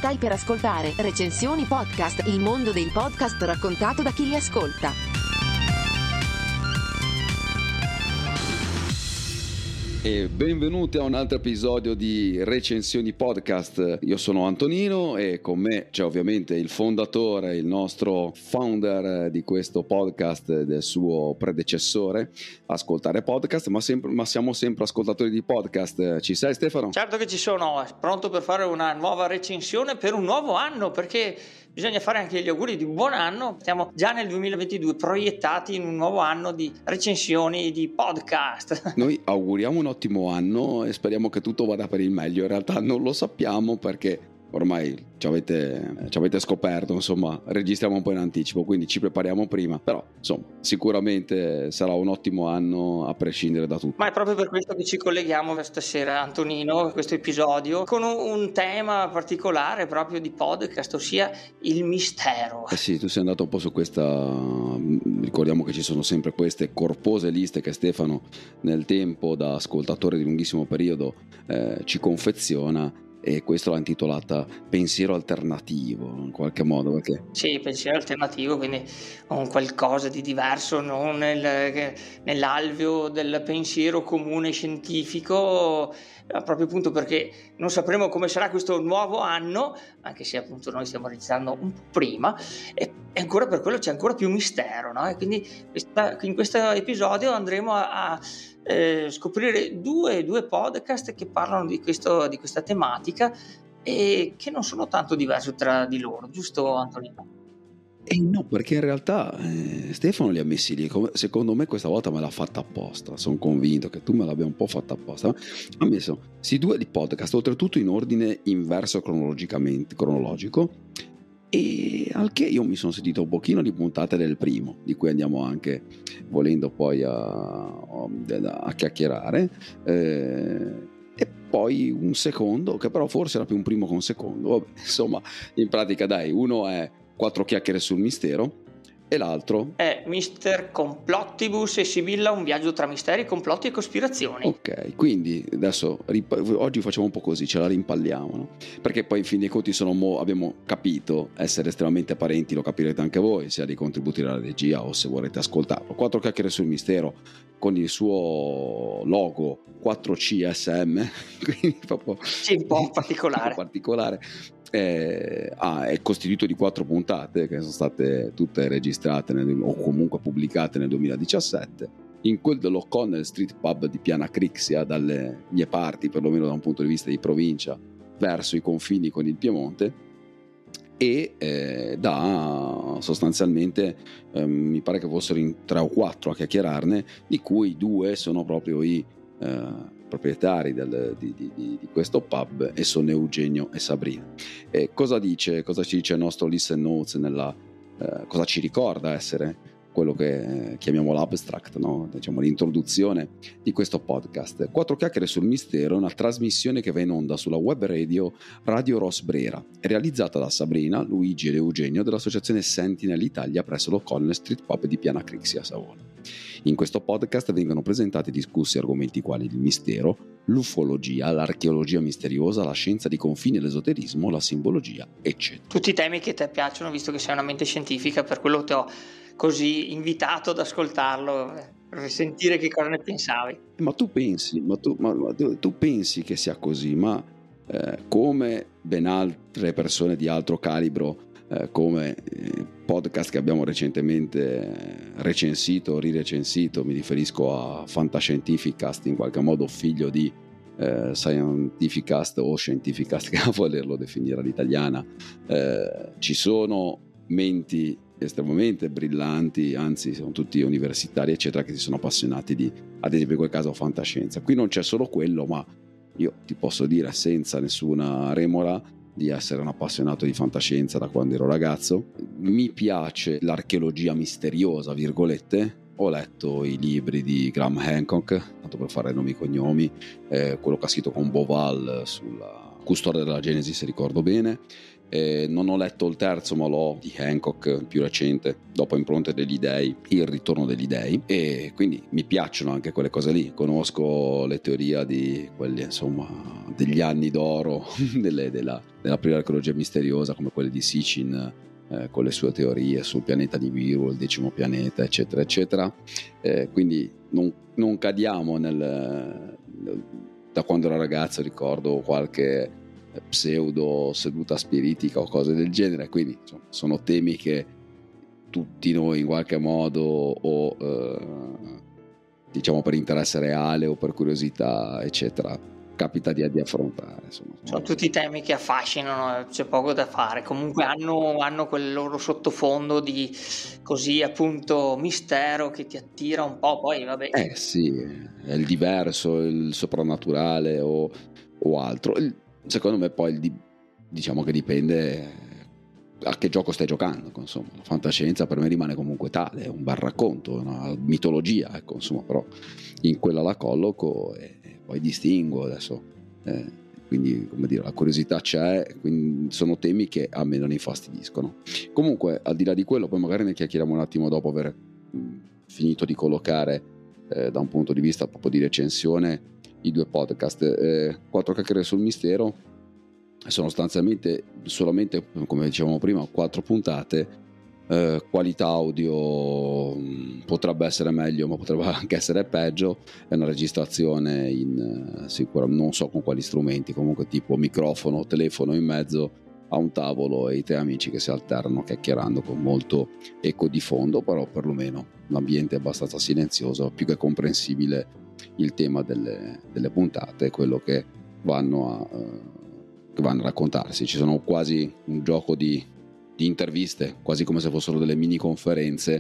Stai per ascoltare Recensioni Podcast, il mondo dei podcast raccontato da chi li ascolta. E benvenuti a un altro episodio di Recensioni Podcast. Io sono Antonino e con me c'è ovviamente il fondatore, il nostro founder di questo podcast e del suo predecessore, Ascoltare Podcast, ma siamo sempre ascoltatori di podcast. Ci sei, Stefano? Certo che ci sono, pronto per fare una nuova recensione per un nuovo anno, perché bisogna fare anche gli auguri di buon anno. Siamo già nel 2022, proiettati in un nuovo anno di recensioni di podcast. Noi auguriamo un ottimo anno e speriamo che tutto vada per il meglio. In realtà non lo sappiamo perché ormai ci avete scoperto, insomma, registriamo un po' in anticipo, quindi ci prepariamo prima, però insomma sicuramente sarà un ottimo anno a prescindere da tutto. Ma è proprio per questo che ci colleghiamo stasera, Antonino, questo episodio, con un tema particolare proprio di podcast, ossia il mistero. Sì, tu sei andato un po' su questa, ricordiamo che ci sono sempre queste corpose liste che Stefano nel tempo, da ascoltatore di lunghissimo periodo, ci confeziona. E questo l'ha intitolata Pensiero alternativo, in qualche modo, perché... Sì, pensiero alternativo, quindi un qualcosa di diverso, non nell'alveo del pensiero comune scientifico, proprio appunto perché non sapremo come sarà questo nuovo anno, anche se appunto noi stiamo registrando un po' prima, e ancora per quello c'è ancora più mistero, no? E quindi in questo episodio andremo a scoprire due podcast che parlano di questa tematica e che non sono tanto diversi tra di loro, giusto Antonino? No, perché in realtà Stefano li ha messi lì, secondo me questa volta me l'ha fatta apposta, sono convinto che tu me l'abbia un po' fatta apposta. Ha messo questi due di podcast, oltretutto in ordine inverso cronologico, e al che io mi sono sentito un pochino di puntate del primo, di cui andiamo anche volendo poi a chiacchierare, e poi un secondo che però forse era più un primo che un secondo. Vabbè, insomma, in pratica dai, uno è 4 chiacchiere sul mistero e l'altro è Mister Complottibus e Sibilla, un viaggio tra misteri, complotti e cospirazioni. Ok, quindi adesso oggi facciamo un po' così, ce la rimpalliamo, no? Perché poi in fin dei conti abbiamo capito essere estremamente parenti, lo capirete anche voi, sia dei contributi della regia o se vorrete ascoltarlo. 4 chiacchiere sul mistero con il suo logo 4CSM, quindi proprio sì, un po' particolare. È costituito di 4 puntate che sono state tutte registrate o comunque pubblicate nel 2017 in quel dell'O'Connell Street Pub di Piana Crixia, dalle mie parti, perlomeno da un punto di vista di provincia, verso i confini con il Piemonte, e da sostanzialmente mi pare che fossero in 3 o 4 a chiacchierarne, di cui 2 sono proprio i proprietari di questo pub, e sono Eugenio e Sabrina. Cosa ci dice il nostro listen notes, cosa ci ricorda essere quello che chiamiamo l'abstract, no? Diciamo l'introduzione di questo podcast. 4 chiacchiere sul mistero è una trasmissione che va in onda sulla web radio Ros Brera, è realizzata da Sabrina, Luigi ed Eugenio dell'associazione Sentinel Italia presso l'O'Connell Street Pub di Piana Crixia a Savona. In questo podcast vengono presentati e discussi argomenti quali il mistero, l'ufologia, l'archeologia misteriosa, la scienza di confine, l'esoterismo, la simbologia, eccetera. Tutti i temi che ti piacciono, visto che sei una mente scientifica, per quello ti ho così invitato ad ascoltarlo, per sentire che cosa ne pensavi. Ma tu pensi che sia così, ma come ben altre persone di altro calibro, come podcast che abbiamo recentemente recensito, rirecensito, mi riferisco a Fantascientificast, in qualche modo figlio di Scientificast o Scientificast, che a volerlo definire all'italiana, ci sono menti estremamente brillanti, anzi sono tutti universitari eccetera, che si sono appassionati di, ad esempio in quel caso, fantascienza. Qui non c'è solo quello, ma io ti posso dire senza nessuna remora di essere un appassionato di fantascienza da quando ero ragazzo. Mi piace l'archeologia misteriosa, virgolette. Ho letto i libri di Graham Hancock, tanto per fare nomi e cognomi, quello che ha scritto con Boval sulla Custodia della Genesi, se ricordo bene, Non ho letto il terzo, ma l'ho di Hancock, più recente, dopo Impronte degli Dei, Il ritorno degli dei, e quindi mi piacciono anche quelle cose lì. Conosco le teorie di quelli, insomma, degli anni d'oro della prima archeologia misteriosa, come quelle di Sitchin, con le sue teorie sul pianeta Nibiru, il 10° pianeta, eccetera eccetera. Quindi non cadiamo da quando ero ragazzo, ricordo qualche pseudo seduta spiritica o cose del genere, quindi insomma, sono temi che tutti noi in qualche modo, o diciamo per interesse reale o per curiosità eccetera, capita di affrontare, insomma. Sono tutti temi che affascinano, c'è poco da fare, comunque hanno quel loro sottofondo di così appunto mistero che ti attira un po', poi vabbè. Sì, è il diverso, il soprannaturale o altro. Secondo me poi diciamo che dipende a che gioco stai giocando, insomma. La fantascienza per me rimane comunque tale, è un bel racconto, una mitologia, ecco, insomma, però in quella la colloco e poi distingo adesso, quindi come dire, la curiosità c'è, quindi sono temi che a me non infastidiscono. Comunque al di là di quello, poi magari ne chiacchieriamo un attimo dopo aver finito di collocare da un punto di vista proprio di recensione i due podcast. Quattro chiacchiere sul mistero sono sostanzialmente solamente, come dicevamo prima, 4 puntate. Qualità audio potrebbe essere meglio, ma potrebbe anche essere peggio. È una registrazione sicuramente non so con quali strumenti, comunque tipo microfono, telefono in mezzo a un tavolo e i 3 amici che si alternano chiacchierando con molto eco di fondo, però perlomeno l'ambiente è abbastanza silenzioso, più che comprensibile il tema delle puntate, quello che vanno a raccontarsi. Ci sono quasi un gioco di interviste, quasi come se fossero delle mini conferenze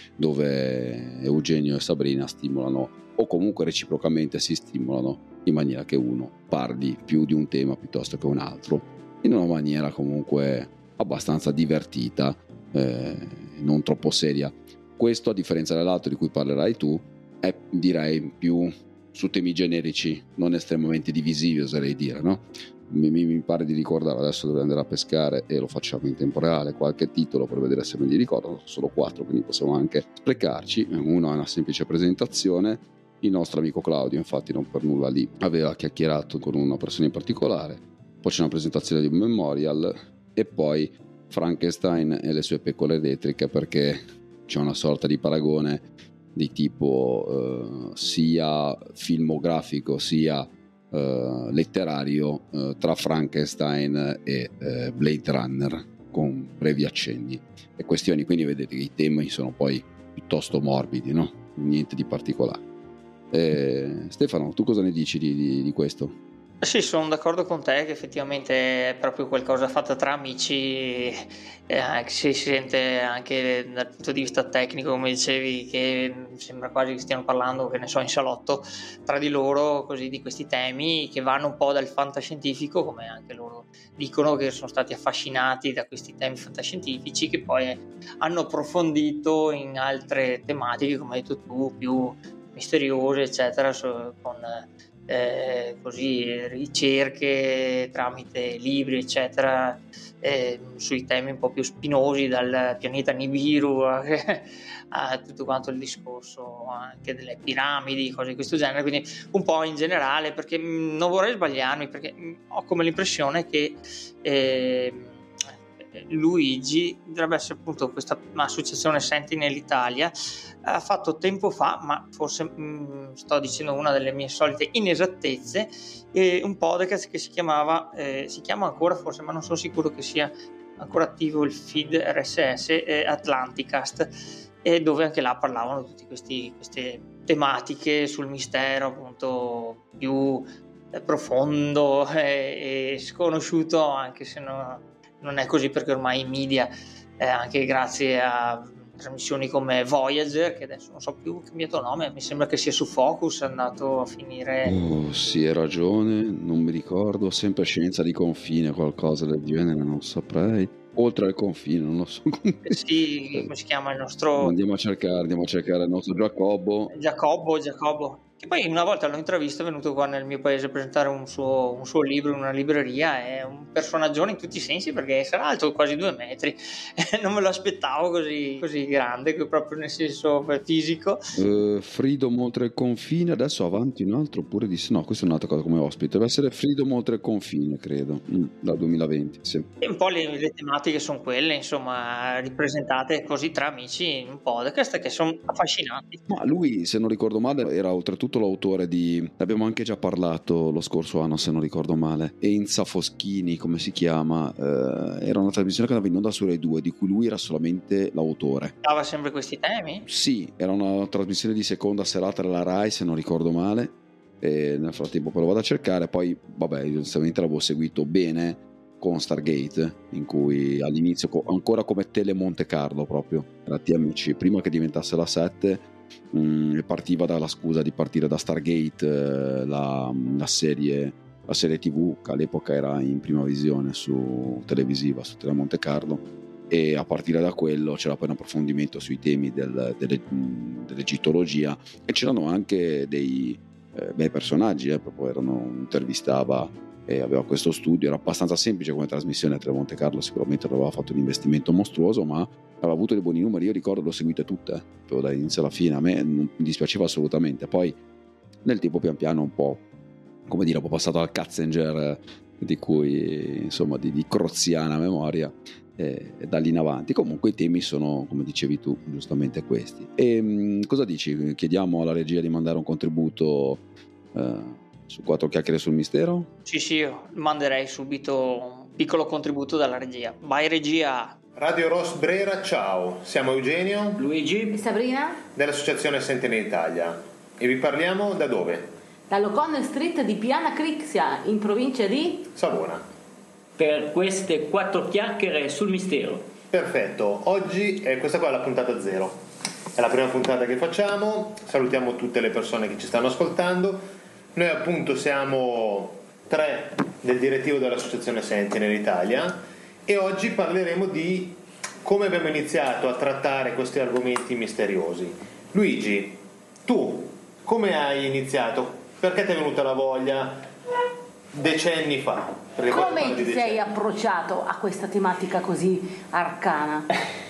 dove Eugenio e Sabrina stimolano, o comunque reciprocamente si stimolano, in maniera che uno parli più di un tema piuttosto che un altro, in una maniera comunque abbastanza divertita, non troppo seria. Questo, a differenza dell'altro di cui parlerai tu, è direi più su temi generici, non estremamente divisivi, oserei dire, no? Mi pare di ricordare, adesso dovrei andare a pescare e lo facciamo in tempo reale, qualche titolo per vedere se me li ricordo, solo 4, quindi possiamo anche sprecarci. Uno è una semplice presentazione. Il nostro amico Claudio, infatti, non per nulla lì aveva chiacchierato con una persona in particolare, poi c'è una presentazione di un memorial e poi Frankenstein e le sue pecore elettriche, perché c'è una sorta di paragone di tipo sia filmografico sia letterario tra Frankenstein e Blade Runner, con brevi accenni e questioni, quindi vedete che i temi sono poi piuttosto morbidi, no? Niente di particolare. Stefano, tu cosa ne dici di questo? Sì, sono d'accordo con te che effettivamente è proprio qualcosa fatto tra amici, si sente anche dal punto di vista tecnico, come dicevi, che sembra quasi che stiano parlando, che ne so, in salotto tra di loro, così, di questi temi che vanno un po' dal fantascientifico, come anche loro dicono che sono stati affascinati da questi temi fantascientifici, che poi hanno approfondito in altre tematiche, come hai detto tu, più misteriose, eccetera, con così ricerche tramite libri eccetera, sui temi un po' più spinosi, dal pianeta Nibiru a tutto quanto il discorso anche delle piramidi, cose di questo genere, quindi un po' in generale, perché non vorrei sbagliarmi, perché ho come l'impressione che Luigi dovrebbe essere appunto questa associazione Sentinel Italia, ha fatto tempo fa, ma forse sto dicendo una delle mie solite inesattezze, un podcast che si chiama ancora forse, ma non sono sicuro che sia ancora attivo, il feed RSS Atlanticast, dove anche là parlavano di tutte queste tematiche sul mistero appunto più profondo e sconosciuto, anche se non è così, perché ormai i media, anche grazie a trasmissioni come Voyager, che adesso non so più, ha cambiato nome, mi sembra che sia su Focus, è andato a finire. Sì, hai ragione, non mi ricordo, sempre Scienza di confine, qualcosa del genere, non saprei. Oltre al confine, non lo so. Sì, come si chiama il nostro? Andiamo a cercare il nostro Giacobbo. Giacobbo. che poi una volta l'ho intravisto, è venuto qua nel mio paese a presentare un suo libro in una libreria, è un personaggio in tutti i sensi perché sarà alto quasi 2 metri, non me lo aspettavo così grande, proprio nel senso fisico. Freedom oltre il confine, adesso avanti un altro pure di... No, questa è un'altra cosa come ospite, deve essere Freedom oltre il confine, credo, dal 2020, sì. E un po' le tematiche sono quelle, insomma, ripresentate così tra amici in un podcast che sono affascinanti. Ma lui, se non ricordo male, era oltretutto l'autore di... Abbiamo anche già parlato lo scorso anno, se non ricordo male. Enza Foschini, come si chiama? Era una trasmissione che andava in onda su Rai 2, di cui lui era solamente l'autore. Dava sempre questi temi? Sì, era una trasmissione di seconda serata della Rai, se non ricordo male. E nel frattempo poi lo vado a cercare. Poi, vabbè, onestamente l'avevo seguito bene con Stargate, in cui all'inizio ancora come Tele Monte Carlo proprio, era TMC, prima che diventasse la 7, partiva dalla scusa di partire da Stargate, la serie TV che all'epoca era in prima visione su televisiva, su Tele Monte Carlo, e a partire da quello c'era poi un approfondimento sui temi dell'egittologia, e c'erano anche dei bei personaggi, proprio intervistava e aveva questo studio, era abbastanza semplice come trasmissione. A Tele Monte Carlo sicuramente non aveva fatto un investimento mostruoso, ma aveva avuto dei buoni numeri. Io ricordo, l'ho seguite tutte proprio dall'inizio alla fine, a me non mi dispiaceva assolutamente. Poi nel tempo pian piano un po', come dire, ho passato al Katzinger, di cui insomma di croziana memoria, e da lì in avanti. Comunque i temi sono, come dicevi tu, giustamente questi. E cosa dici? Chiediamo alla regia di mandare un contributo su 4 chiacchiere sul mistero? Sì, io manderei subito un piccolo contributo dalla regia. Vai regia! Radio Ross Brera, ciao, siamo Eugenio, Luigi e Sabrina dell'Associazione Sentinel Italia e vi parliamo da dove? dall'O'Connell Street di Piana Crixia, in provincia di Savona. per queste 4 chiacchiere sul mistero. Perfetto, oggi questa qua è la puntata 0, è la prima puntata che facciamo, salutiamo tutte le persone che ci stanno ascoltando. Noi appunto siamo 3 del direttivo dell'Associazione Sentinel Italia e oggi parleremo di come abbiamo iniziato a trattare questi argomenti misteriosi. Luigi, tu come hai iniziato? Perché ti è venuta la voglia decenni fa? come ti sei approcciato a questa tematica così arcana?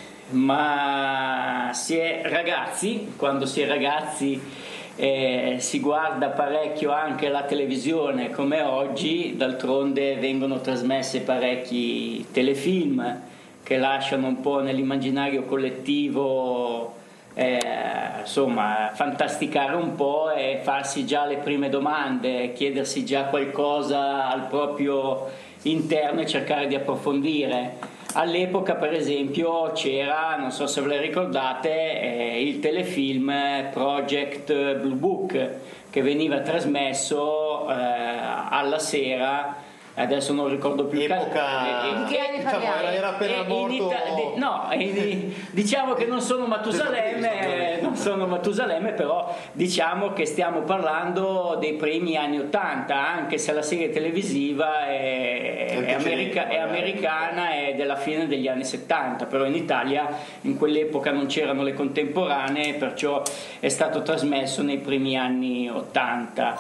Ma quando si è ragazzi si guarda parecchio anche la televisione come oggi, d'altronde vengono trasmesse parecchi telefilm che lasciano un po' nell'immaginario collettivo insomma fantasticare un po' e farsi già le prime domande, chiedersi già qualcosa al proprio interno e cercare di approfondire. All'epoca per esempio c'era, non so se ve le ricordate, il telefilm Project Blue Book che veniva trasmesso alla sera, adesso non ricordo più epoca, che anni diciamo, parliamo? era appena morto. Diciamo che non sono Matusalemme, però diciamo che stiamo parlando dei primi anni 80, anche se la serie televisiva è americana, è della fine degli anni 70, però in Italia in quell'epoca non c'erano le contemporanee, perciò è stato trasmesso nei primi anni 80.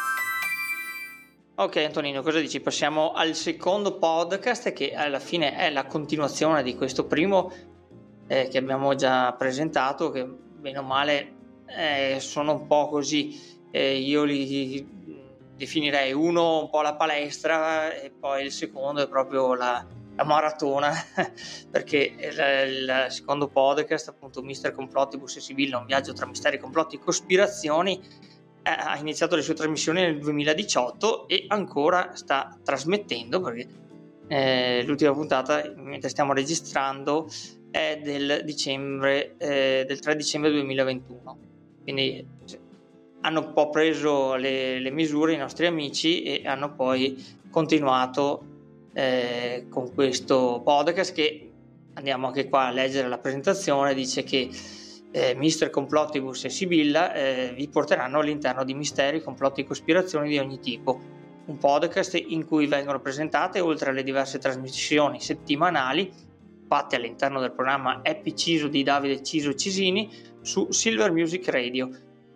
Ok Antonino, cosa dici? Passiamo al secondo podcast che alla fine è la continuazione di questo primo che abbiamo già presentato, che bene o male sono un po' così, io li definirei uno un po' la palestra e poi il secondo è proprio la maratona perché il secondo podcast, appunto Mister Complotibus e Sibilla, un viaggio tra misteri, complotti e cospirazioni, ha iniziato le sue trasmissioni nel 2018 e ancora sta trasmettendo, perché l'ultima puntata, mentre stiamo registrando, è del 3 dicembre 2021, quindi hanno un po' preso le misure i nostri amici e hanno poi continuato con questo podcast, che andiamo anche qua a leggere la presentazione. Dice che Mister Complotibus e Sibilla vi porteranno all'interno di misteri, complotti e cospirazioni di ogni tipo, un podcast in cui vengono presentate, oltre alle diverse trasmissioni settimanali fatte all'interno del programma Happy Ciso di Davide Ciso Cisini su Silver Music Radio,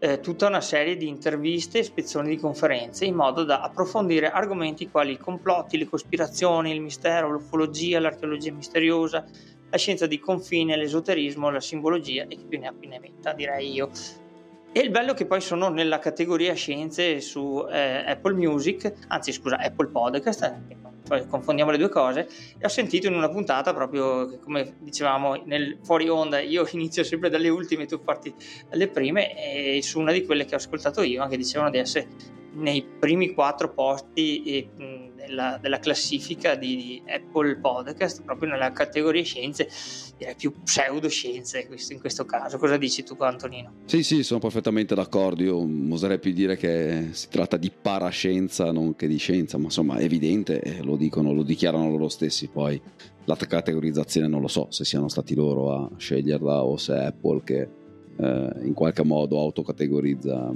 tutta una serie di interviste e spezzoni di conferenze in modo da approfondire argomenti quali i complotti, le cospirazioni, il mistero, l'ufologia, l'archeologia misteriosa, la scienza di confine, l'esoterismo, la simbologia e chi più ne ha più ne metta, direi io. E il bello è che poi sono nella categoria scienze su Apple Music, anzi scusa, Apple Podcast, poi confondiamo le due cose, e ho sentito in una puntata proprio che, come dicevamo nel fuori onda, io inizio sempre dalle ultime, tu parti dalle prime, e su una di quelle che ho ascoltato io anche dicevano di essere nei primi 4 posti della classifica di Apple Podcast, proprio nella categoria scienze, direi più pseudoscienze in questo caso. Cosa dici tu, Antonino? Sì, sono perfettamente d'accordo. Io oserei più dire che si tratta di parascienza non che di scienza, ma insomma è evidente, e lo dichiarano loro stessi. Poi la categorizzazione non lo so se siano stati loro a sceglierla o se è Apple che in qualche modo autocategorizza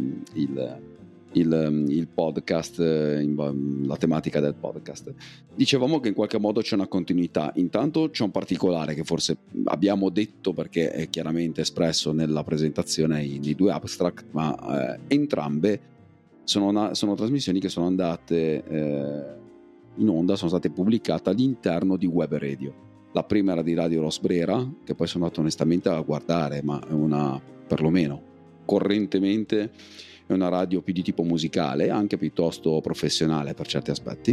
il podcast, la tematica del podcast. Dicevamo che in qualche modo c'è una continuità. Intanto c'è un particolare che forse abbiamo detto perché è chiaramente espresso nella presentazione di 2 abstract, ma entrambe sono trasmissioni che sono andate in onda, sono state pubblicate all'interno di Web Radio. La prima era di Radio Rosbrera, che poi sono andato onestamente a guardare, ma è una, perlomeno correntemente, è una radio più di tipo musicale, anche piuttosto professionale per certi aspetti,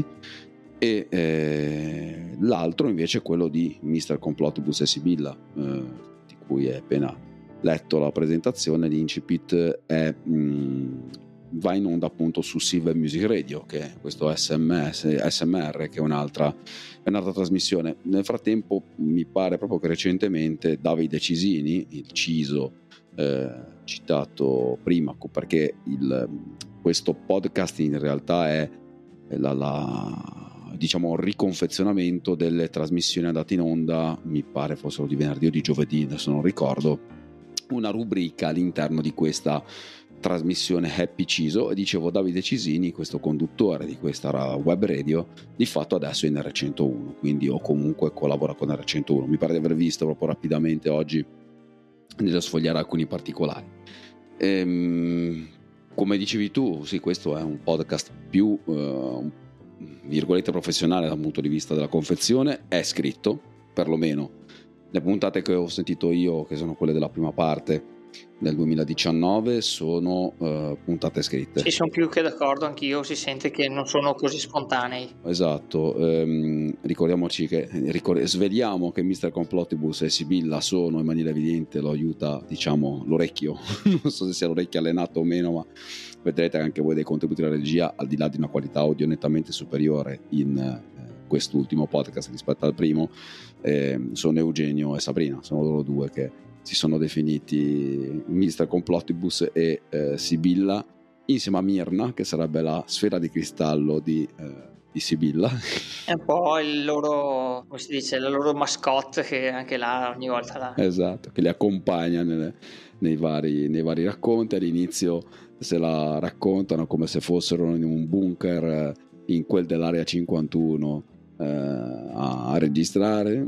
e l'altro invece è quello di Mr. Complotibus e Sibilla, di cui hai appena letto la presentazione. L'incipit va in onda appunto su Silver Music Radio, che è questo SMR, che è un'altra trasmissione. Nel frattempo mi pare proprio che recentemente Davide Cisini, il Ciso citato prima, perché questo podcast in realtà è diciamo un riconfezionamento delle trasmissioni andate in onda, mi pare fossero di venerdì o di giovedì, adesso non ricordo, una rubrica all'interno di questa trasmissione Happy Ciso. E dicevo, Davide Cisini, questo conduttore di questa web radio, di fatto adesso è in R101, quindi o comunque collabora con R101. Mi pare di aver visto proprio rapidamente oggi nello sfogliare alcuni particolari. Come dicevi tu, sì, questo è un podcast più virgolette professionale dal punto di vista della confezione, è scritto, perlomeno le puntate che ho sentito io, che sono quelle della prima parte del 2019, sono puntate scritte. Sì, sono più che d'accordo anch'io, si sente che non sono così spontanei. Esatto. Ricordiamoci che sveliamo che Mr. Complotibus e Sibilla sono, in maniera evidente, lo aiuta, diciamo, l'orecchio non so se sia l'orecchio allenato o meno, ma vedrete anche voi dei contributi della regia, al di là di una qualità audio nettamente superiore in quest'ultimo podcast rispetto al primo. Sono Eugenio e Sabrina, sono loro due che si sono definiti Mr. Complotibus e Sibilla, insieme a Mirna, che sarebbe la sfera di cristallo di Sibilla. È un po' il loro, come si dice, la loro mascotte, che anche là ogni volta Esatto, che li accompagna nei vari racconti. All'inizio se la raccontano come se fossero in un bunker in quel dell'area 51 a registrare,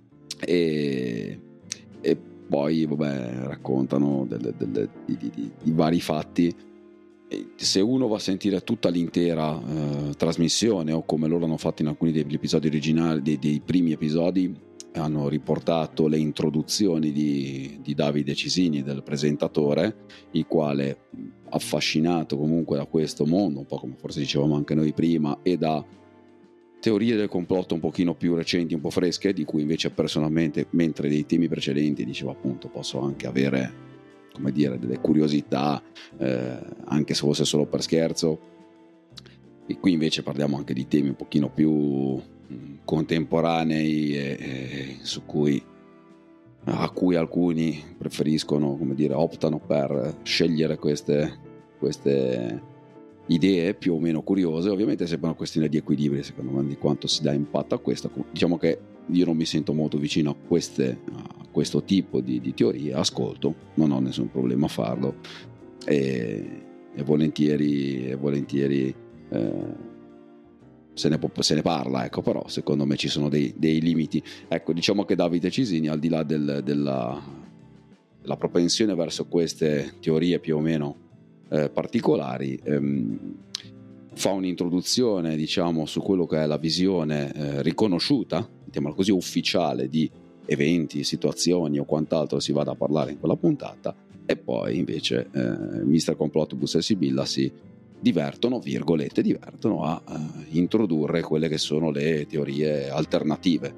e poi raccontano di vari fatti. E se uno va a sentire tutta l'intera trasmissione, o come loro hanno fatto in alcuni degli episodi originali, dei primi episodi, hanno riportato le introduzioni di Davide Cisini, del presentatore, il quale, affascinato comunque da questo mondo, un po' come forse dicevamo anche noi prima, e da teorie del complotto un pochino più recenti, un po' fresche, di cui invece personalmente, mentre dei temi precedenti dicevo appunto posso anche avere, come dire, delle curiosità, anche se fosse solo per scherzo, e qui invece parliamo anche di temi un pochino più contemporanei e a cui alcuni preferiscono, come dire, optano per scegliere queste idee più o meno curiose. Ovviamente è sempre una questione di equilibrio, secondo me, di quanto si dà impatto a questo. Diciamo che io non mi sento molto vicino a questo tipo di teorie, ascolto, non ho nessun problema a farlo, e volentieri se ne parla, ecco. Però secondo me ci sono dei limiti, ecco. Diciamo che Davide Cisini, al di là della propensione verso queste teorie più o meno particolari, fa un'introduzione, diciamo, su quello che è la visione riconosciuta, mettiamola così, ufficiale di eventi, situazioni o quant'altro si vada a parlare in quella puntata, e poi invece Mr. Complottibus e Sibilla si divertono a introdurre quelle che sono le teorie alternative.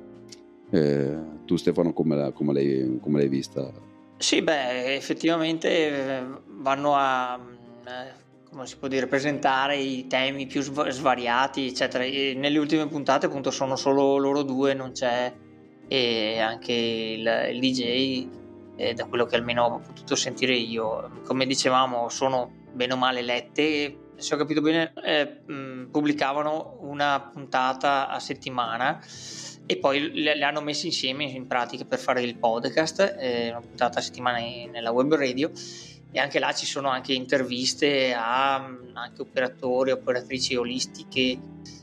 Tu Stefano come l'hai vista? Sì, effettivamente vanno a come si può dire, presentare i temi più svariati, eccetera. E nelle ultime puntate appunto sono solo loro due, non c'è anche il DJ, da quello che almeno ho potuto sentire io. Come dicevamo, sono bene o male lette, se ho capito bene pubblicavano una puntata a settimana e poi le hanno messe insieme in pratica per fare il podcast, una puntata a settimana nella web radio, e anche là ci sono anche interviste a anche operatori, operatrici olistiche,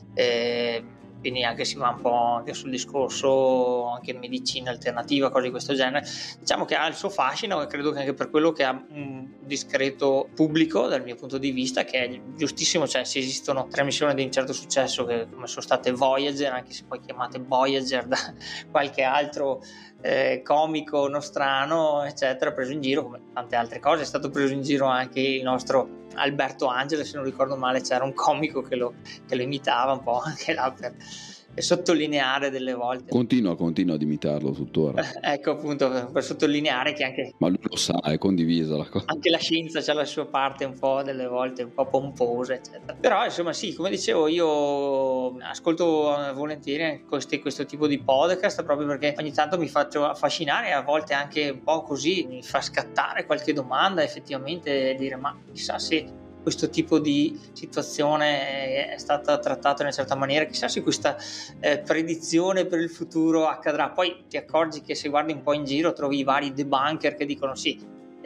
quindi anche si va un po' anche sul discorso anche medicina alternativa, cose di questo genere. Diciamo che ha il suo fascino, e credo che anche per quello che ha un discreto pubblico dal mio punto di vista, che è giustissimo. Cioè, se esistono trasmissioni di un certo successo come sono state Voyager, anche se poi chiamate Voyager da qualche altro comico nostrano, eccetera, preso in giro come tante altre cose. È stato preso in giro anche il nostro Alberto Angela, se non ricordo male, c'era un comico che lo imitava un po' anche là per sottolineare delle volte. Continua ad imitarlo tuttora. Ecco, appunto, per sottolineare che anche... Ma lui lo sa, è condivisa la cosa. Anche la scienza c'ha la sua parte un po' delle volte un po' pomposa, eccetera. Però insomma sì, come dicevo, io ascolto volentieri questo tipo di podcast, proprio perché ogni tanto mi faccio affascinare, e a volte anche un po' così mi fa scattare qualche domanda, effettivamente, dire ma chissà se questo tipo di situazione è stata trattata in una certa maniera, chissà se questa predizione per il futuro accadrà. Poi ti accorgi che se guardi un po' in giro trovi i vari debunker che dicono sì,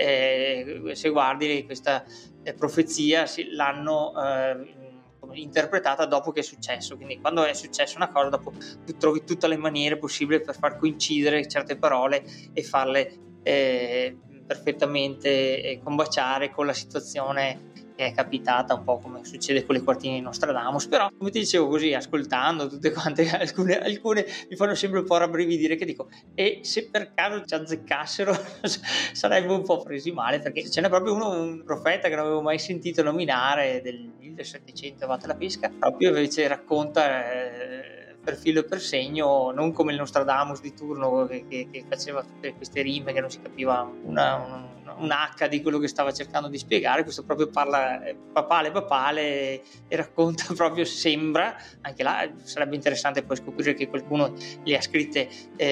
se guardi questa profezia l'hanno interpretata dopo che è successo, quindi quando è successa una cosa dopo tu trovi tutte le maniere possibili per far coincidere certe parole e farle perfettamente combaciare con la situazione che è capitata, un po' come succede con le quartine di Nostradamus. Però, come ti dicevo, così ascoltando tutte quante, alcune mi fanno sempre un po' rabbrividire, che dico, e se per caso ci azzeccassero sarebbe un po' presi male, perché ce n'è proprio un profeta che non avevo mai sentito nominare, del 1700, vate la pesca, proprio invece racconta per filo e per segno, non come il Nostradamus di turno che faceva tutte queste rime che non si capiva un H di quello che stava cercando di spiegare. Questo proprio parla papale e racconta proprio, sembra, anche là sarebbe interessante poi scoprire che qualcuno le ha scritte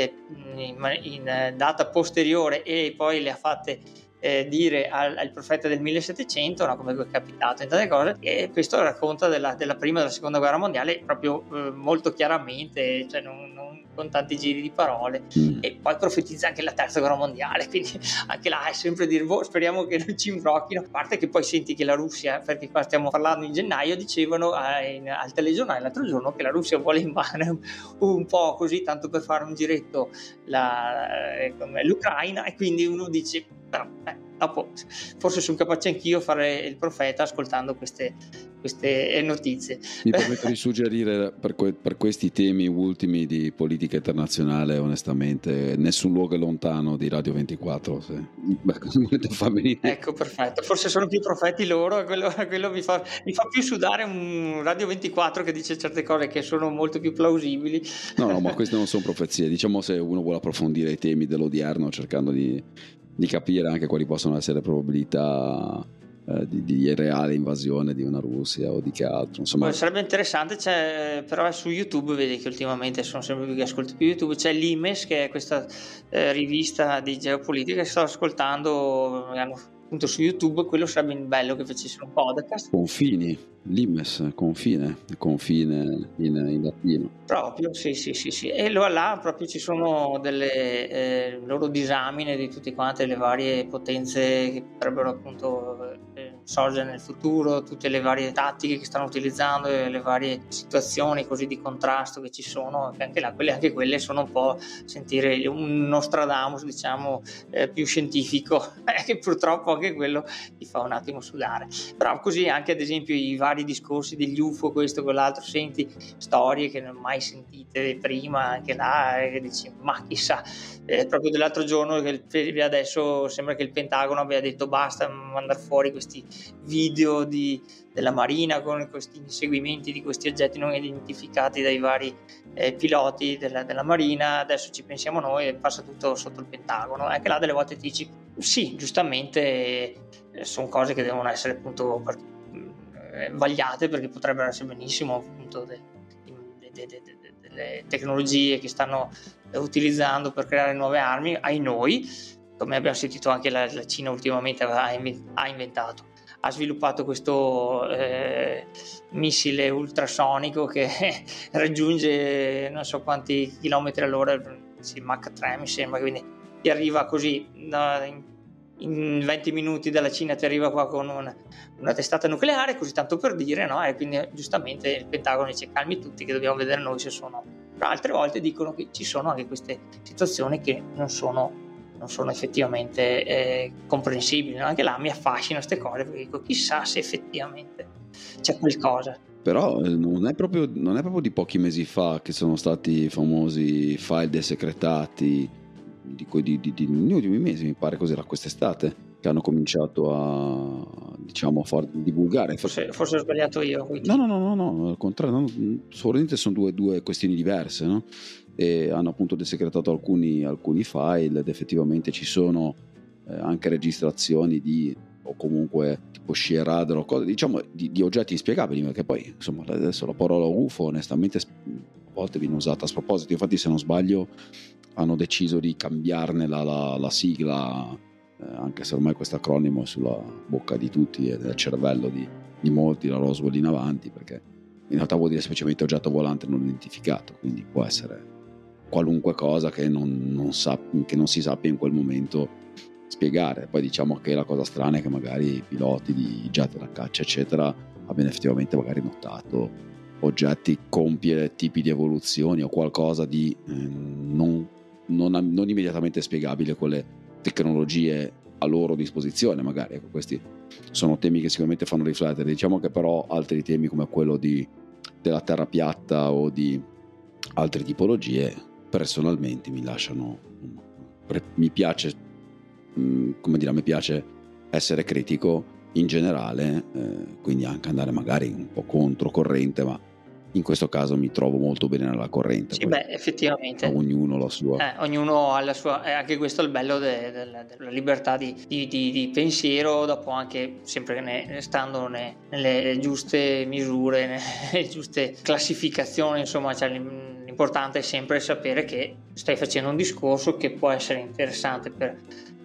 in data posteriore e poi le ha fatte dire al profeta del 1700, no? Come è capitato in tante cose, e questo racconta della prima e della seconda guerra mondiale proprio molto chiaramente, cioè non con tanti giri di parole, e poi profetizza anche la terza guerra mondiale, quindi anche là è sempre dire speriamo che non ci imbrocchino. A parte che poi senti che la Russia, perché qua stiamo parlando in gennaio, dicevano al telegiornale l'altro giorno che la Russia vuole invadere un po' così tanto per fare un giretto l'Ucraina, e quindi uno dice però dopo forse sono capace anch'io a fare il profeta ascoltando queste notizie. Mi permetto di suggerire per questi temi ultimi di politica internazionale, onestamente, Nessun luogo è lontano di Radio 24, se volete far venire. Ecco, perfetto, forse sono più profeti loro, quello mi fa più sudare un Radio 24 che dice certe cose che sono molto più plausibili. No, ma queste non sono profezie, diciamo, se uno vuole approfondire i temi dell'odierno cercando di capire anche quali possono essere le probabilità di reale invasione di una Russia o di che altro, insomma. Sarebbe interessante, però è su YouTube, vedi che ultimamente sono sempre più che ascolto più YouTube, c'è l'Imes, che è questa rivista di geopolitica che sto ascoltando, appunto su YouTube. Quello sarebbe bello che facessero un podcast. Confini, l'Imes, confine in latino. Proprio, sì. E là proprio ci sono delle loro disamine di tutte quante le varie potenze che potrebbero appunto sorgere nel futuro, tutte le varie tattiche che stanno utilizzando e le varie situazioni così di contrasto che ci sono, che anche quelle sono un po' sentire un Nostradamus, diciamo, più scientifico, che purtroppo anche quello ti fa un attimo sudare. Però così anche ad esempio i vari discorsi degli UFO, questo quell'altro, senti storie che non hai mai sentite prima, anche là, che dici ma chissà. Proprio dell'altro giorno che adesso sembra che il Pentagono abbia detto basta mandare fuori questi video della Marina con questi inseguimenti di questi oggetti non identificati dai vari piloti della Marina, adesso ci pensiamo noi e passa tutto sotto il Pentagono. Anche là delle volte ti dici sì, giustamente sono cose che devono essere appunto vagliate, perché potrebbero essere benissimo appunto delle tecnologie che stanno utilizzando per creare nuove armi, ai noi, come abbiamo sentito anche la Cina ultimamente ha inventato. Ha sviluppato questo missile ultrasonico che raggiunge non so quanti chilometri all'ora, Mach 3 mi sembra, quindi ti arriva così in 20 minuti dalla Cina, ti arriva qua con una testata nucleare, così tanto per dire, no? E quindi giustamente il Pentagono dice calmi tutti che dobbiamo vedere noi se sono. Però altre volte dicono che ci sono anche queste situazioni che non sono effettivamente comprensibili, no? Anche là mi affascinano queste cose, perché dico chissà se effettivamente c'è qualcosa. Però non è proprio di pochi mesi fa che sono stati i famosi file desecretati negli ultimi mesi, mi pare, cos'era, quest'estate, che hanno cominciato a divulgare. Forse ho sbagliato io. No, al contrario, sicuramente sono due questioni diverse, no? E hanno appunto desecretato alcuni file ed effettivamente ci sono anche registrazioni o comunque tipo scie radar o cose, diciamo, di oggetti inspiegabili, perché poi insomma adesso la parola UFO onestamente a volte viene usata a sproposito. Infatti, se non sbaglio, hanno deciso di cambiarne la sigla, anche se ormai questo acronimo è sulla bocca di tutti e nel cervello di molti, la Roswell in avanti, perché in realtà vuol dire semplicemente oggetto volante non identificato, quindi può essere qualunque cosa che non si sappia in quel momento spiegare. Poi diciamo che la cosa strana è che magari i piloti di jet da caccia eccetera abbiano effettivamente magari notato oggetti, compiere tipi di evoluzioni o qualcosa di non immediatamente spiegabile con le tecnologie a loro disposizione, magari. Ecco, questi sono temi che sicuramente fanno riflettere. Diciamo che però altri temi come quello della terra piatta o di altre tipologie personalmente mi lasciano, mi piace essere critico in generale, quindi anche andare magari un po' controcorrente, ma in questo caso mi trovo molto bene nella corrente. Sì, beh, effettivamente. Ognuno la sua. Ognuno ha la sua. Anche questo è il bello della libertà di pensiero, dopo anche sempre stando nelle giuste misure, nelle giuste classificazioni, insomma, cioè, l'importante è sempre sapere che stai facendo un discorso che può essere interessante per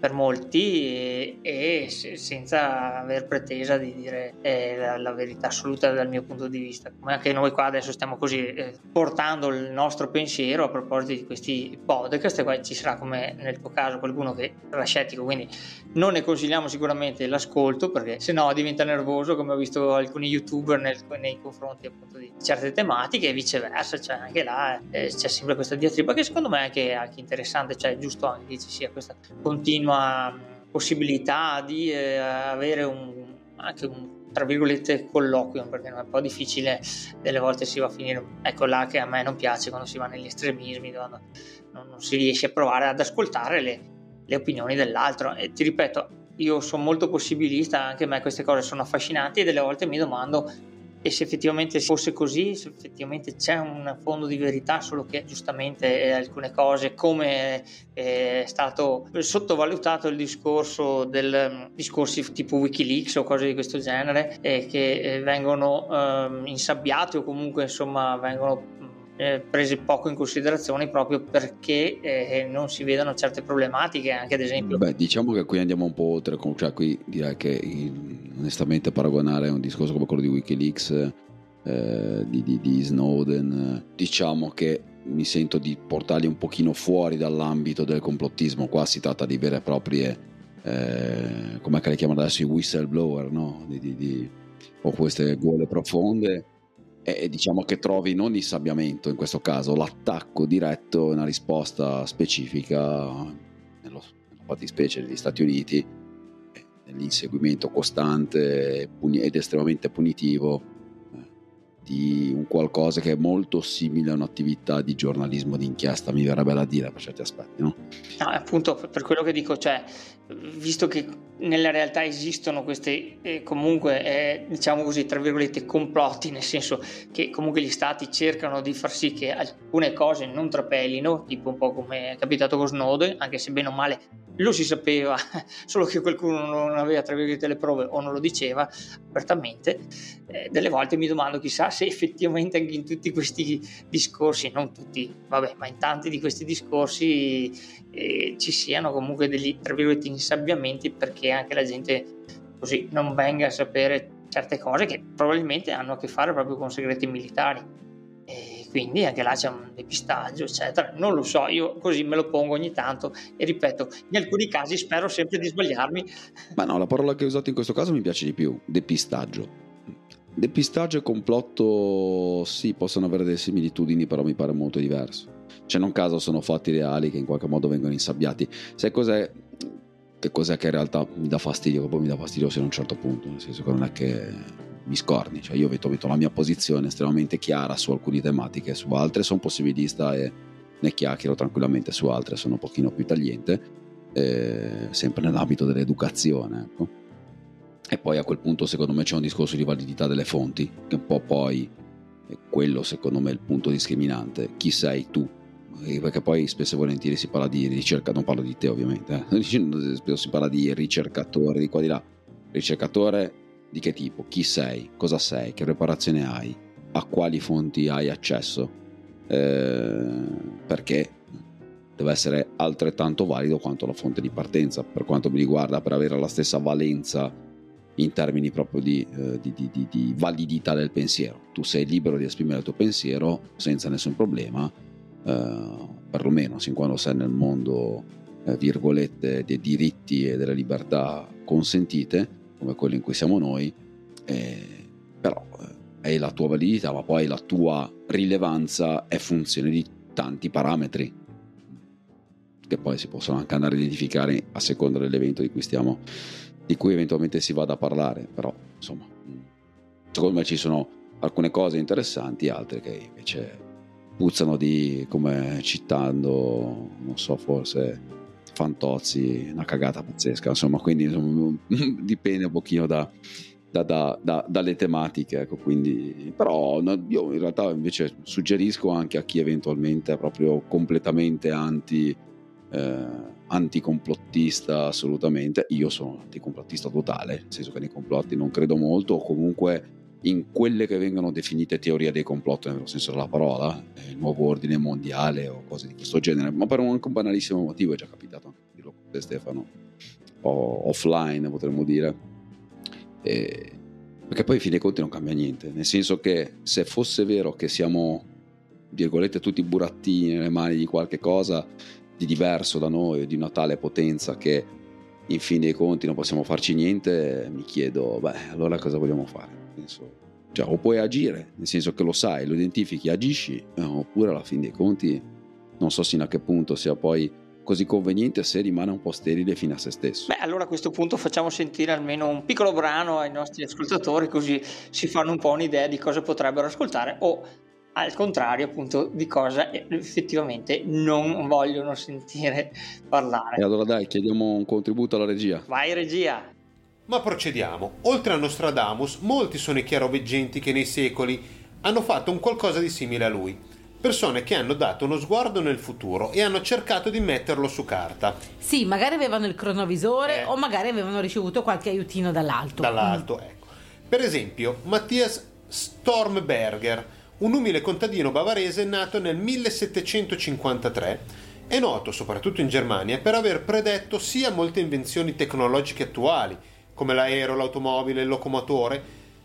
molti e senza aver pretesa di dire la verità assoluta dal mio punto di vista, come anche noi qua adesso stiamo così portando il nostro pensiero a proposito di questi podcast. E poi ci sarà, come nel tuo caso, qualcuno che sarà scettico, quindi non ne consigliamo sicuramente l'ascolto, perché sennò diventa nervoso, come ho visto alcuni youtuber nei confronti appunto di certe tematiche, e viceversa, cioè anche là c'è sempre questa diatriba che secondo me è anche interessante, cioè è giusto anche che ci sia questa continua possibilità di avere anche un tra virgolette colloquio, perché è un po' difficile, delle volte si va a finire, ecco là che a me non piace quando si va negli estremismi, quando non si riesce a provare ad ascoltare le opinioni dell'altro. E ti ripeto, io sono molto possibilista, anche a me queste cose sono affascinanti e delle volte mi domando e se effettivamente fosse così, se effettivamente c'è un fondo di verità, solo che giustamente alcune cose, come è stato sottovalutato il discorso discorsi tipo Wikileaks o cose di questo genere, che vengono insabbiati o comunque insomma vengono prese poco in considerazione proprio perché non si vedono certe problematiche, anche ad esempio. Beh, diciamo che qui andiamo un po' oltre, cioè qui direi che onestamente paragonare un discorso come quello di Wikileaks, di Snowden, diciamo che mi sento di portarli un pochino fuori dall'ambito del complottismo. Qua si tratta di vere e proprie come che le chiamano adesso, i whistleblower, no? O queste gole profonde, e diciamo che trovi non insabbiamento in questo caso, l'attacco diretto, una risposta specifica nella fattispecie degli Stati Uniti, nell'inseguimento costante ed estremamente punitivo di un qualcosa che è molto simile a un'attività di giornalismo d'inchiesta, mi verrebbe da dire per certi aspetti, no? No, appunto per quello che dico, cioè, visto che nella realtà esistono questi comunque diciamo così, tra virgolette, complotti, nel senso che comunque gli stati cercano di far sì che alcune cose non trapelino, tipo un po' come è capitato con Snowden, anche se bene o male lo si sapeva, solo che qualcuno non aveva, tra virgolette, le prove o non lo diceva apertamente. Delle volte mi domando, chissà se effettivamente anche in tutti questi discorsi, non tutti, vabbè, ma in tanti di questi discorsi ci siano comunque degli, tra virgolette, insabbiamenti, perché anche la gente così non venga a sapere certe cose che probabilmente hanno a che fare proprio con segreti militari. Quindi anche là c'è un depistaggio, eccetera. Non lo so, io così me lo pongo ogni tanto e ripeto, in alcuni casi spero sempre di sbagliarmi. Ma no, la parola che hai usato in questo caso mi piace di più, depistaggio. Depistaggio e complotto sì, possono avere delle similitudini, però mi pare molto diverso. Cioè, non caso sono fatti reali che in qualche modo vengono insabbiati. Sai cos'è? Che cos'è che in realtà mi dà fastidio? Che poi mi dà fastidio fino a un certo punto, nel senso che non è che mi scorni, cioè io ho la mia posizione estremamente chiara su alcune tematiche, su altre sono possibilista e ne chiacchiero tranquillamente, su altre sono un pochino più tagliente, sempre nell'ambito dell'educazione, ecco. E poi a quel punto secondo me c'è un discorso di validità delle fonti, che un po' poi è quello secondo me il punto discriminante. Chi sei tu? Perché poi spesso e volentieri si parla di ricerca, non parlo di te ovviamente, spesso si parla di ricercatore di qua di là. Ricercatore di che tipo? Chi sei? Cosa sei? Che preparazione hai? A quali fonti hai accesso? Perché deve essere altrettanto valido quanto la fonte di partenza, per quanto mi riguarda, per avere la stessa valenza in termini proprio di validità del pensiero. Tu sei libero di esprimere il tuo pensiero senza nessun problema, perlomeno sin quando sei nel mondo virgolette dei diritti e delle libertà consentite, come quello in cui siamo noi, però è la tua validità, ma poi la tua rilevanza è funzione di tanti parametri che poi si possono anche andare a identificare a seconda dell'evento di cui eventualmente si vada a parlare. Però insomma, secondo me ci sono alcune cose interessanti, altre che invece puzzano di, come citando, non so, forse Fantozzi, una cagata pazzesca, insomma, quindi insomma, dipende un pochino dalle tematiche, ecco. Quindi però io in realtà invece suggerisco anche a chi eventualmente è proprio completamente anticomplottista, assolutamente. Io sono anticomplottista totale, nel senso che nei complotti non credo molto, o comunque in quelle che vengono definite teorie dei complotti nel vero senso della parola, il nuovo ordine mondiale o cose di questo genere, ma per anche un banalissimo motivo. È già capitato anche di dirlo con te, Stefano, o offline potremmo dire, perché poi in fin dei conti non cambia niente, nel senso che se fosse vero che siamo, virgolette, tutti burattini nelle mani di qualche cosa di diverso da noi, di una tale potenza che in fin dei conti non possiamo farci niente, mi chiedo, allora cosa vogliamo fare? Cioè, o puoi agire, nel senso che lo sai, lo identifichi, agisci, oppure alla fin dei conti non so sino a che punto sia poi così conveniente se rimane un po' sterile fino a se stesso. Allora a questo punto facciamo sentire almeno un piccolo brano ai nostri ascoltatori, così si fanno un po' un'idea di cosa potrebbero ascoltare, o al contrario appunto di cosa effettivamente non vogliono sentire parlare. E allora dai, chiediamo un contributo alla regia. Vai regia! Ma procediamo. Oltre a Nostradamus, molti sono i chiaroveggenti che nei secoli hanno fatto un qualcosa di simile a lui. Persone che hanno dato uno sguardo nel futuro e hanno cercato di metterlo su carta. Sì, magari avevano il cronovisore o magari avevano ricevuto qualche aiutino dall'alto. Ecco. Per esempio, Matthias Stormberger, un umile contadino bavarese nato nel 1753, è noto soprattutto in Germania per aver predetto sia molte invenzioni tecnologiche attuali, come l'aereo, l'automobile, il locomotore,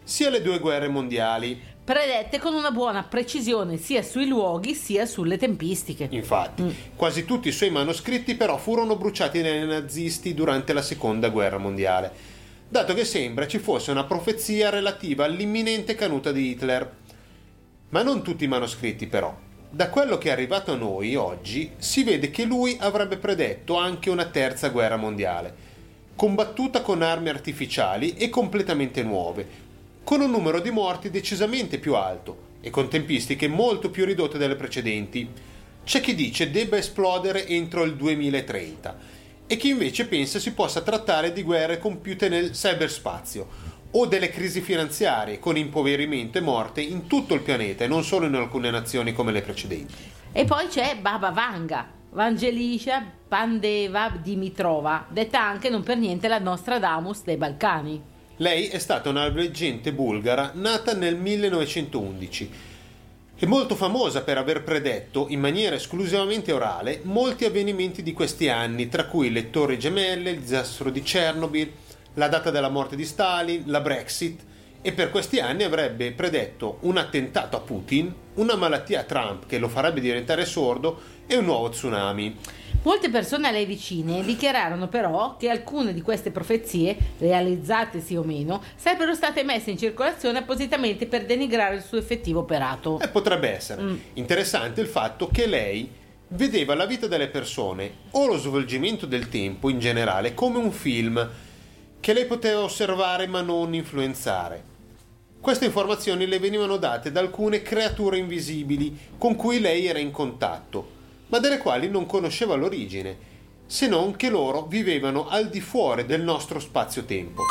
sia le 2 guerre mondiali. Predette con una buona precisione sia sui luoghi sia sulle tempistiche. Infatti, quasi tutti i suoi manoscritti però furono bruciati dai nazisti durante la seconda guerra mondiale, dato che sembra ci fosse una profezia relativa all'imminente caduta di Hitler. Ma non tutti i manoscritti però. Da quello che è arrivato a noi oggi si vede che lui avrebbe predetto anche una terza guerra mondiale, combattuta con armi artificiali e completamente nuove, con un numero di morti decisamente più alto e con tempistiche molto più ridotte delle precedenti. C'è chi dice debba esplodere entro il 2030 e chi invece pensa si possa trattare di guerre compiute nel cyberspazio o delle crisi finanziarie con impoverimento e morte in tutto il pianeta e non solo in alcune nazioni come le precedenti. E poi c'è Baba Vanga, Vangelisha Pandeva Dimitrova, detta anche non per niente la Nostradamus dei Balcani. Lei è stata una leggente bulgara nata nel 1911 e molto famosa per aver predetto in maniera esclusivamente orale molti avvenimenti di questi anni, tra cui le Torri Gemelle, il disastro di Chernobyl, la data della morte di Stalin, la Brexit, e per questi anni avrebbe predetto un attentato a Putin, una malattia a Trump che lo farebbe diventare sordo e un nuovo tsunami. Molte persone a lei vicine dichiararono però che alcune di queste profezie, realizzate sì o meno, sarebbero state messe in circolazione appositamente per denigrare il suo effettivo operato. Potrebbe essere. Interessante il fatto che lei vedeva la vita delle persone o lo svolgimento del tempo in generale come un film che lei poteva osservare ma non influenzare. Queste informazioni le venivano date da alcune creature invisibili con cui lei era in contatto, ma delle quali non conosceva l'origine, se non che loro vivevano al di fuori del nostro spazio-tempo.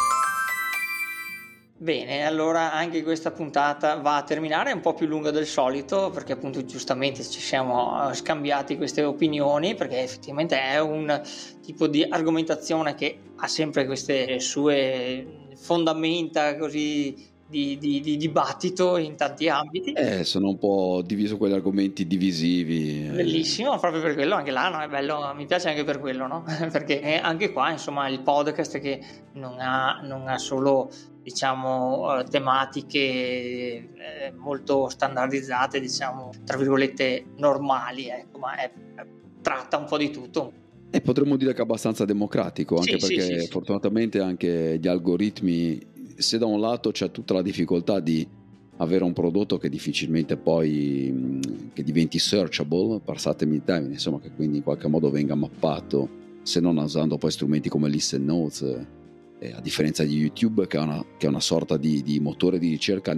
Bene, allora anche questa puntata va a terminare, è un po' più lunga del solito perché appunto giustamente ci siamo scambiati queste opinioni, perché effettivamente è un tipo di argomentazione che ha sempre queste sue fondamenta così di dibattito in tanti ambiti. Sono un po' diviso quegli argomenti divisivi. Bellissimo, proprio per quello anche là, no? È bello, mi piace anche per quello, no? Perché anche qua, insomma, il podcast che non ha solo, diciamo, tematiche molto standardizzate, diciamo, tra virgolette normali, ecco, ma tratta un po' di tutto. E potremmo dire che è abbastanza democratico, anche perché fortunatamente anche gli algoritmi, se da un lato c'è tutta la difficoltà di avere un prodotto che difficilmente poi che diventi searchable, passatemi il termine, insomma, che quindi in qualche modo venga mappato, se non usando poi strumenti come Listen Notes, a differenza di YouTube che è una sorta di motore di ricerca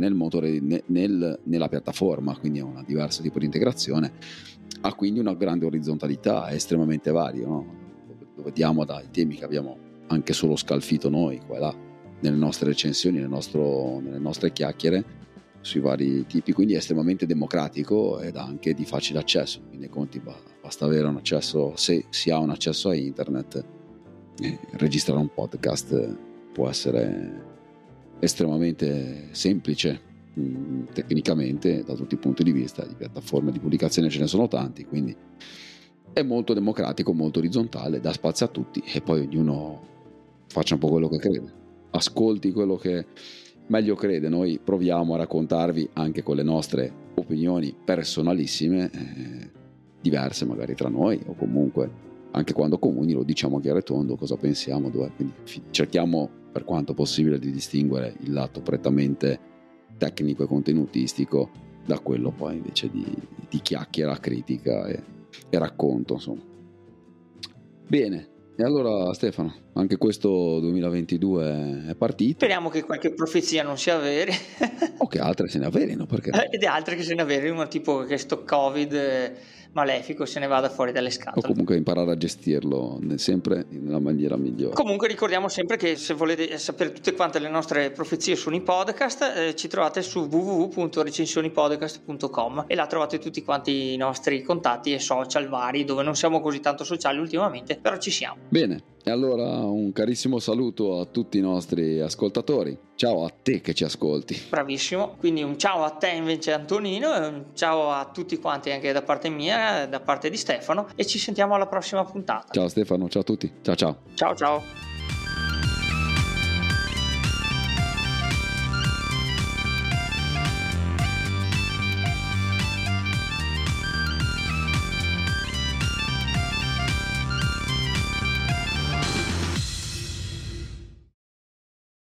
nella piattaforma, quindi è un diverso tipo di integrazione, ha quindi una grande orizzontalità, è estremamente vario, no? Lo vediamo dai temi che abbiamo anche solo scalfito noi qua e là nelle nostre recensioni, nelle nostre chiacchiere sui vari tipi, quindi è estremamente democratico ed anche di facile accesso. In fin dei conti basta avere un accesso, se si ha un accesso a internet, registrare un podcast può essere estremamente semplice tecnicamente da tutti i punti di vista. Di piattaforme di pubblicazione ce ne sono tanti, quindi è molto democratico, molto orizzontale, dà spazio a tutti e poi ognuno faccia un po' quello che crede, ascolti quello che meglio crede. Noi proviamo a raccontarvi anche con le nostre opinioni personalissime, diverse magari tra noi, o comunque anche quando comuni lo diciamo a chiaro e tondo cosa pensiamo, quindi cerchiamo per quanto possibile di distinguere il lato prettamente tecnico e contenutistico da quello poi invece di chiacchiera, critica e racconto, insomma. Bene. E allora Stefano, anche questo 2022 è partito. Speriamo che qualche profezia non sia vera. O che altre se ne avverino, perché? Ed altre che se ne avverino, tipo che sto Covid malefico se ne vada fuori dalle scatole. O comunque imparare a gestirlo sempre nella maniera migliore. Comunque ricordiamo sempre che se volete sapere tutte quante le nostre profezie sui podcast, ci trovate su www.recensionipodcast.com e là trovate tutti quanti i nostri contatti e social vari, dove non siamo così tanto sociali ultimamente, però ci siamo. Bene, e allora un carissimo saluto a tutti i nostri ascoltatori. Ciao a te che ci ascolti. Bravissimo, quindi un ciao a te invece Antonino e un ciao a tutti quanti anche da parte mia, da parte di Stefano, e ci sentiamo alla prossima puntata. Ciao Stefano, ciao a tutti. Ciao ciao. Ciao ciao.